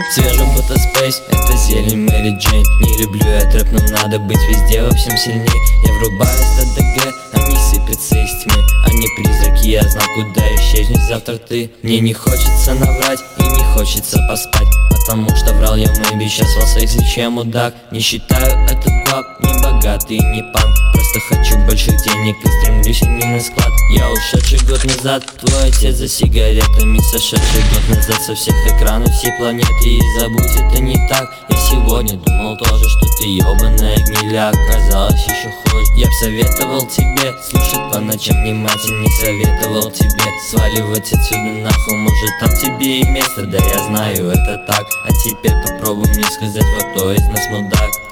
Свежий будто Space, это зелень Мэри Джейн. Не люблю я трэп, но надо быть везде во всем сильней. Я врубаюсь до ДГ, они сыпятся из тьмы. Они призраки, я знал, куда исчезнешь завтра ты. Мне не хочется наврать и не хочется поспать, потому что врал я мэйби, сейчас вас если мудак. Не считаю этот баб, не богатый, не пан. Просто хочу больших денег и стремлюсь не на склад. Я ушедший год назад, твой отец за сигаретами. Сошедший год назад со всех экранов всей планеты. И забудь, это не так. Я сегодня думал тоже, что ты ебаная гниля. Оказалось еще хуже. Я б советовал тебе слушать по ночам внимательно. Не советовал тебе сваливать отсюда нахуй. Может там тебе и место, да я знаю это так. А теперь попробуй мне сказать, вот кто из нас мудак.